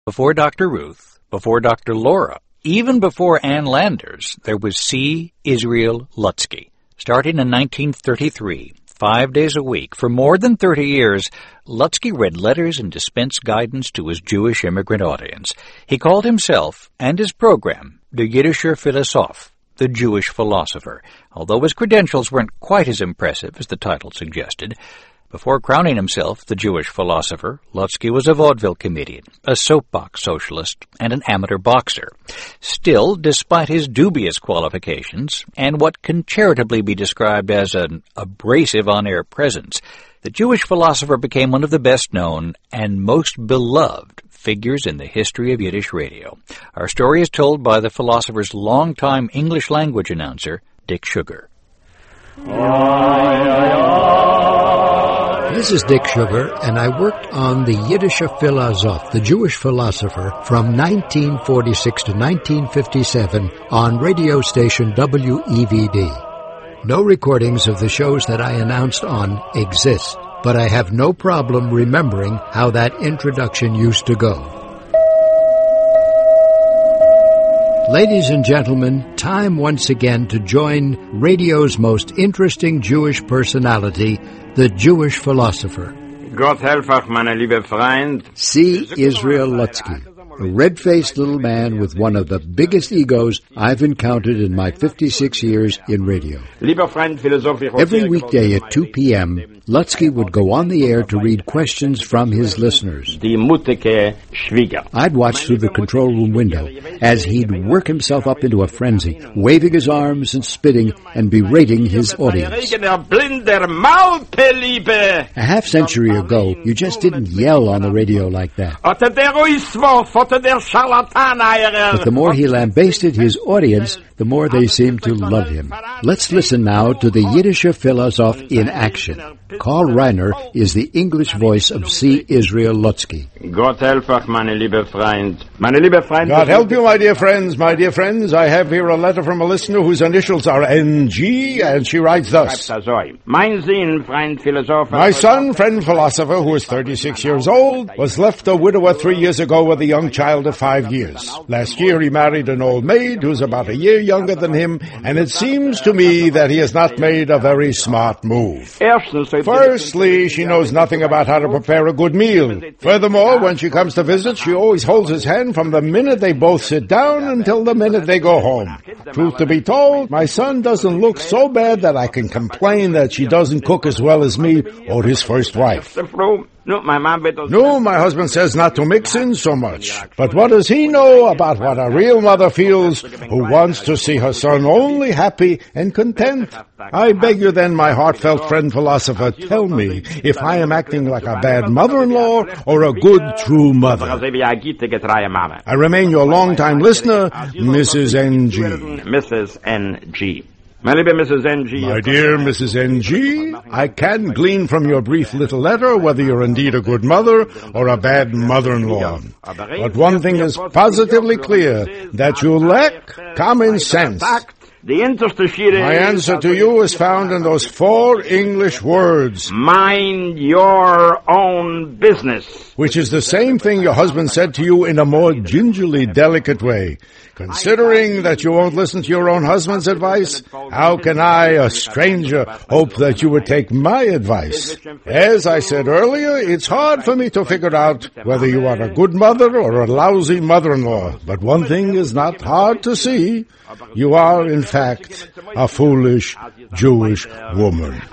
Before Dr. Ruth, before Dr. Laura, even before Ann Landers, there was C. Israel Lutzke. Starting in 1933, 5 days a week, for more than 30 years, Lutzke read letters and dispensed guidance to his Jewish immigrant audience. He called himself and his program the Jiddischer Philosoph, the Jewish philosopher, although his credentials weren't quite as impressive as the title suggested. Before crowning himself the Jewish philosopher, Lutzke was a vaudeville comedian, a soapbox socialist, and an amateur boxer. Still, despite his dubious qualifications and what can charitably be described as an abrasive on-air presence, the Jewish philosopher became one of the best-known and most beloved figures in the history of Yiddish radio. Our story is told by the philosopher's longtime English-language announcer, Dick Sugar. This is Dick Sugar, and I worked on the Jiddischer Philosoph, the Jewish philosopher, from 1946 to 1957 on radio station WEVD. No recordings of the shows that I announced on exist, but I have no problem remembering how that introduction used to go. Ladies and gentlemen, time once again to join radio's most interesting Jewish personality, the Jewish philosopher. Gott helf euch, meine liebe Freund. C. Israel Lutzke, a red-faced little man with one of the biggest egos I've encountered in my 56 years in radio. Lieber Freund, Philosoph, Every weekday at 2 p.m., Lutzke would go on the air to read questions from his listeners. Die mutige Schwieger. I'd watch through the control room window as he'd work himself up into a frenzy, waving his arms and spitting and berating his audience. A half-century ago, you just didn't yell on the radio like that. But the more he lambasted his audience, the more they seemed to love him. Let's listen now to the Jiddischer Philosoph in action. Karl Reiner is the English voice of C. Israel Lutzke. Gott helf euch, meine liebe Freund. Meine liebe Freund. God help you, my dear friends. My dear friends, I have here a letter from a listener whose initials are NG, and she writes thus. Mein Sohn, Freund Philosoph. My son, friend philosopher, who is 36 years old, was left a widower 3 years ago with a young child of 5 years. Last year he married an old maid who's about a year younger than him, and it seems to me that he has not made a very smart move. Firstly, she knows nothing about how to prepare a good meal. Furthermore, when she comes to visit, she always holds his hand from the minute they both sit down until the minute they go home. Truth to be told, my son doesn't look so bad that I can complain that she doesn't cook as well as me or his first wife. No, my husband says not to mix in so much. But what does he know about what a real mother feels who wants to see her son only happy and content? I beg you then, my heartfelt friend philosopher, tell me if I am acting like a bad mother-in-law or a good, true mother. I remain your long-time listener, Mrs. N.G. Mrs. N.G. My dear Mrs. N.G. My dear Mrs. N.G., I can glean from your brief little letter whether you're indeed a good mother or a bad mother-in-law. But one thing is positively clear, that you lack common sense. My answer to you is found in those 4 English words. Mind your own business. Which is the same thing your husband said to you in a more gingerly delicate way. Considering that you won't listen to your own husband's advice, how can I, a stranger, hope that you would take my advice? As I said earlier, it's hard for me to figure out whether you are a good mother or a lousy mother-in-law. But one thing is not hard to see. You are, in fact, a foolish Jewish woman.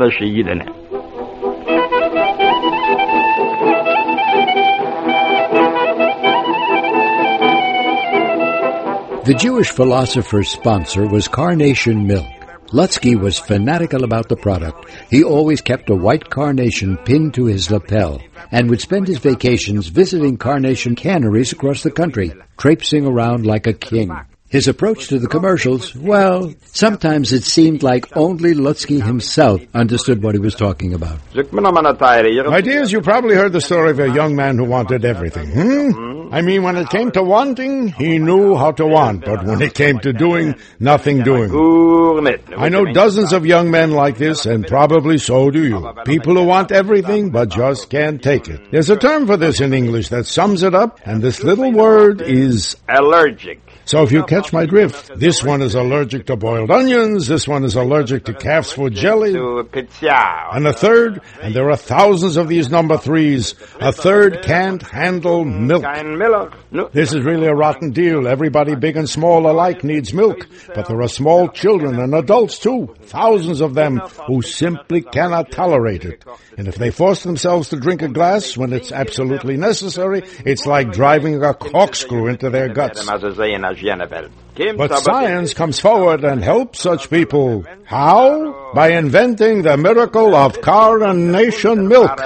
The Jewish philosopher's sponsor was Carnation Milk. Lutzke was fanatical about the product. He always kept a white carnation pinned to his lapel and would spend his vacations visiting carnation canneries across the country, traipsing around like a king. His approach to the commercials, well, sometimes it seemed like only Lutzky himself understood what he was talking about. My dears, you probably heard the story of a young man who wanted everything, I mean, when it came to wanting, he knew how to want, but when it came to doing, nothing doing. I know dozens of young men like this, and probably so do you. People who want everything, but just can't take it. There's a term for this in English that sums it up, and this little word is allergic. So if you catch my drift, this one is allergic to boiled onions, this one is allergic to calf's foot jelly, and a third, and there are thousands of these number threes, a third can't handle milk. This is really a rotten deal. Everybody, big and small alike, needs milk, but there are small children and adults too, thousands of them, who simply cannot tolerate it. And if they force themselves to drink a glass when it's absolutely necessary, it's like driving a corkscrew into their guts. But science comes forward and helps such people. How? By inventing the miracle of carnation milk.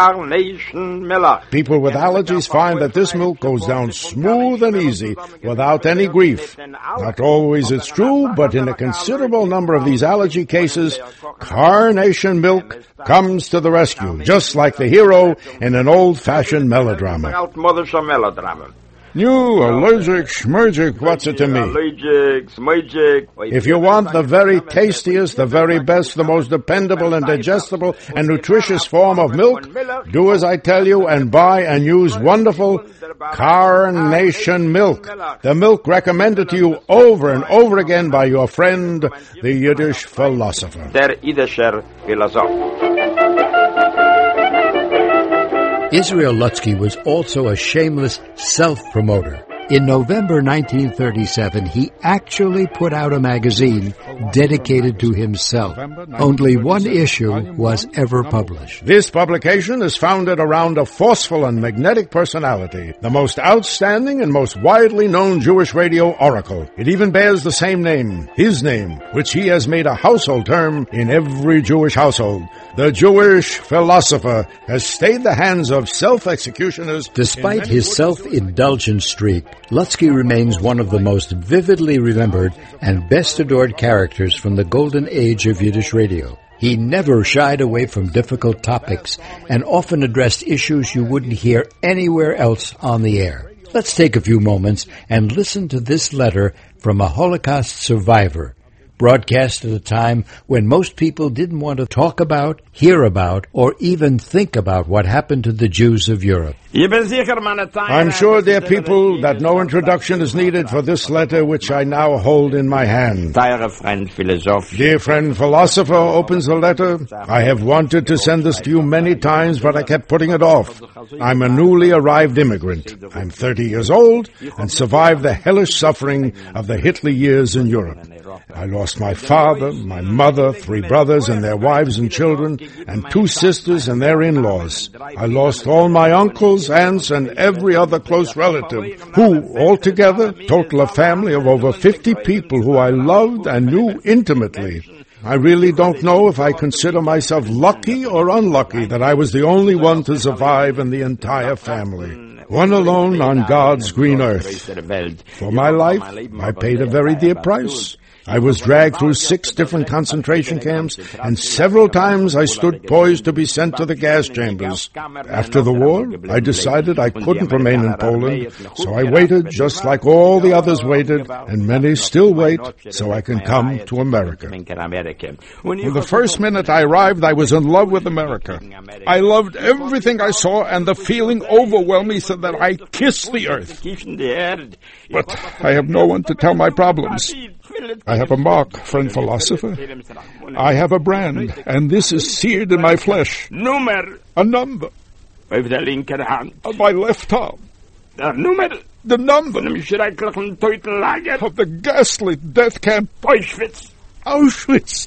People with allergies find that this milk goes down smooth and easy without any grief. Not always it's true, but in a considerable number of these allergy cases, carnation milk comes to the rescue, just like the hero in an old-fashioned melodrama. New, allergic, schmergic, what's it to me? If you want the very tastiest, the very best, the most dependable and digestible and nutritious form of milk, do as I tell you and buy and use wonderful carnation milk. The milk recommended to you over and over again by your friend, the Yiddish philosopher. Der Yiddischer Philosoph. Israel Lutzky was also a shameless self-promoter. In November 1937, he actually put out a magazine dedicated to himself. Only one issue was ever published. This publication is founded around a forceful and magnetic personality, the most outstanding and most widely known Jewish radio oracle. It even bears the same name, his name, which he has made a household term in every Jewish household. The Jewish philosopher has stayed the hands of self-executioners. Despite his self-indulgent streak, Lutzky remains one of the most vividly remembered and best adored characters from the golden age of Yiddish radio. He never shied away from difficult topics and often addressed issues you wouldn't hear anywhere else on the air. Let's take a few moments and listen to this letter from a Holocaust survivor, broadcast at a time when most people didn't want to talk about, hear about, or even think about what happened to the Jews of Europe. I'm sure, dear people, that no introduction is needed for this letter which I now hold in my hand. Dear friend philosopher opens the letter. I have wanted to send this to you many times, but I kept putting it off. I'm a newly arrived immigrant. I'm 30 years old and survived the hellish suffering of the Hitler years in Europe. I lost my father, my mother, 3 brothers and their wives and children, and 2 sisters and their in-laws. I lost all my uncles, aunts, and every other close relative, who, altogether, total a family of over 50 people who I loved and knew intimately. I really don't know if I consider myself lucky or unlucky that I was the only one to survive in the entire family. One alone on God's green earth. For my life, I paid a very dear price. I was dragged through 6 different concentration camps, and several times I stood poised to be sent to the gas chambers. After the war, I decided I couldn't remain in Poland, so I waited just like all the others waited, and many still wait, so I can come to America. From the first minute I arrived, I was in love with America. I loved everything I saw, and the feeling overwhelmed me so that I kissed the earth. But I have no one to tell my problems. I have a mark, friend philosopher. I have a brand, and this is seared in my flesh. A number. On my left arm. The number of the ghastly death camp Auschwitz.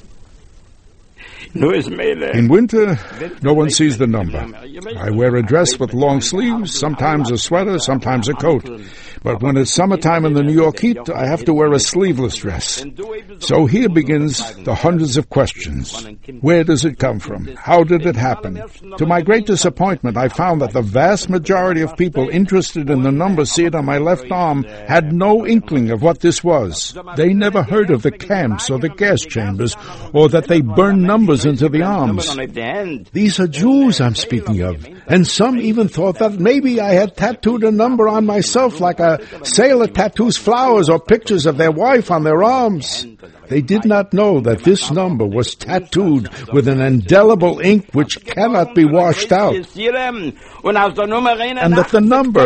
In winter, no one sees the number. I wear a dress with long sleeves, sometimes a sweater, sometimes a coat. But when it's summertime in the New York heat, I have to wear a sleeveless dress. So here begins the hundreds of questions. Where does it come from? How did it happen? To my great disappointment, I found that the vast majority of people interested in the number seen on my left arm had no inkling of what this was. They never heard of the camps or the gas chambers, or that they burned numbers into the arms. These are Jews I'm speaking of, and some even thought that maybe I had tattooed a number on myself like a sailor tattoos flowers or pictures of their wife on their arms. They did not know that this number was tattooed with an indelible ink which cannot be washed out, and that the number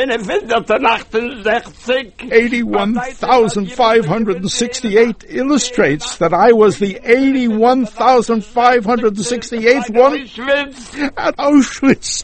81,568 illustrates that I was the 81,568th one at Auschwitz.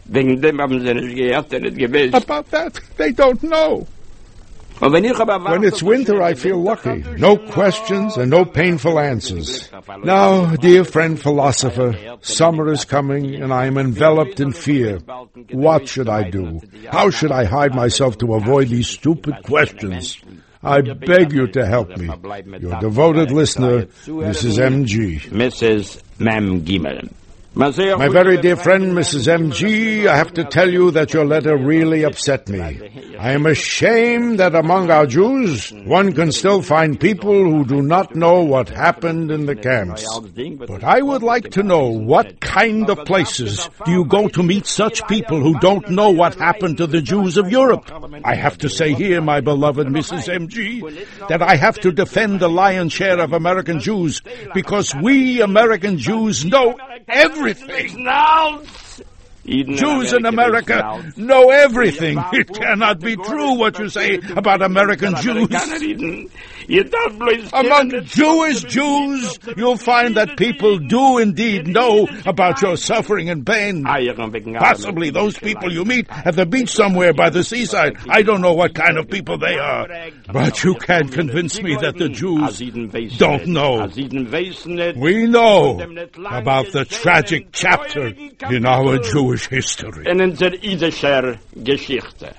About that, they don't know. When it's winter, I feel lucky. No questions and no painful answers. Now, dear friend philosopher, summer is coming and I am enveloped in fear. What should I do? How should I hide myself to avoid these stupid questions? I beg you to help me. Your devoted listener, Mrs. M.G. Mrs. Mem Gimel. My very dear friend, Mrs. M.G., I have to tell you that your letter really upset me. I am ashamed that among our Jews, one can still find people who do not know what happened in the camps. But I would like to know, what kind of places do you go to meet such people who don't know what happened to the Jews of Europe? I have to say here, my beloved Mrs. M.G., that I have to defend the lion's share of American Jews, because we American Jews know everything. Jews in America know everything. It cannot be true what you say about American Jews. Among Jewish Jews, you'll find that people do indeed know about your suffering and pain. Possibly those people you meet at the beach somewhere by the seaside. I don't know what kind of people they are. But you can't convince me that the Jews don't know. We know about the tragic chapter in our Jewish history. In unserer jüdischer Geschichte.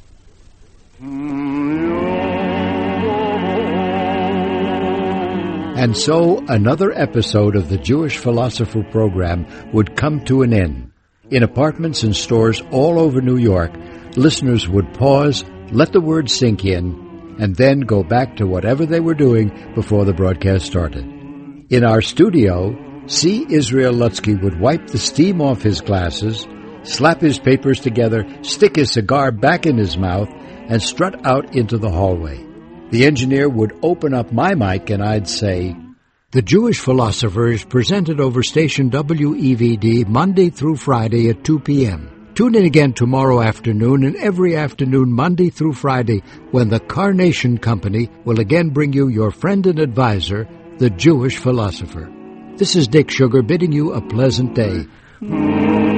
And so another episode of the Jewish Philosopher program would come to an end. In apartments and stores all over New York, listeners would pause, let the words sink in, and then go back to whatever they were doing before the broadcast started. In our studio, C. Israel Lutzky would wipe the steam off his glasses, slap his papers together, stick his cigar back in his mouth, and strut out into the hallway. The engineer would open up my mic and I'd say, The Jewish Philosopher is presented over station WEVD Monday through Friday at 2 p.m. Tune in again tomorrow afternoon and every afternoon Monday through Friday when the Carnation Company will again bring you your friend and advisor, the Jewish Philosopher. This is Dick Sugar bidding you a pleasant day.